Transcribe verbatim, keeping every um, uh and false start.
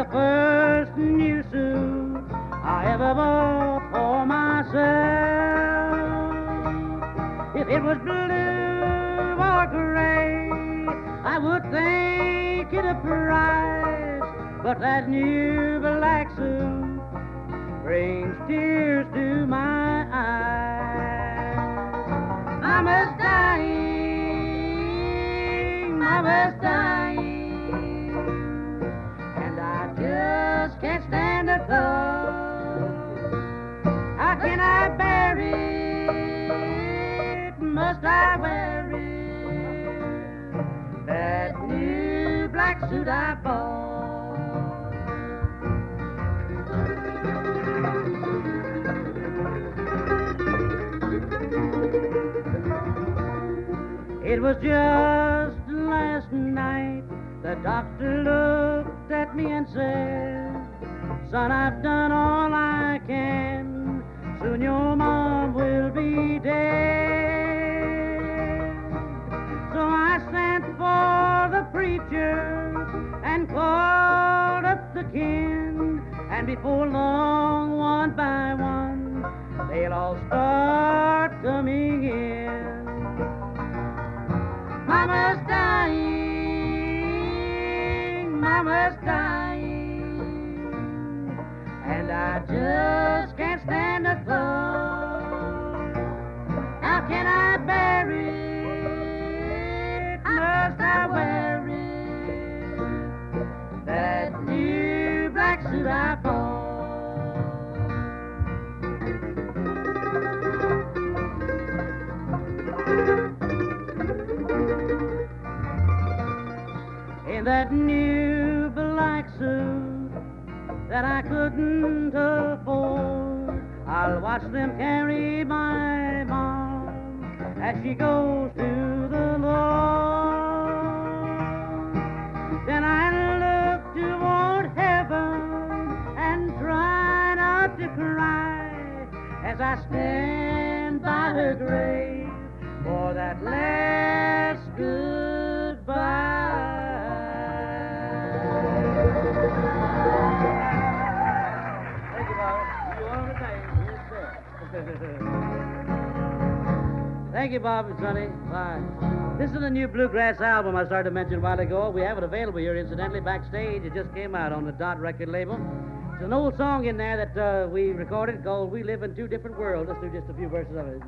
first new suit I ever bought for myself. If it was blue or gray, I would think it a prize, but that new black suit brings tears to my eyes. Mama's dying, Mama's dying, and I just can't stand the thought. How can I bear it? Must I wear it? That new black suit I bought. It was just last night the doctor looked at me and said, son, I've done all I can. Soon your mom will be dead. So I sent for the preacher and called up the kin, and before long, one by one, they'll all start coming in. Mama's dying, Mama's dying, and I just can't stand the thought. How can I bear it? Must I wear it? That new black suit I bought. In that new black suit that I couldn't afford, I'll watch them carry my mom as she goes to the Lord. Then I look toward heaven and try not to cry as I stand by her grave for that last goodbye. Thank you, Bob and Sonny. Bye. This is the new bluegrass album I started to mention a while ago. We have it available here, incidentally, backstage. It just came out on the Dot record label. There's an old song in there that uh, we recorded called We Live in Two Different Worlds. Let's do just a few verses of it.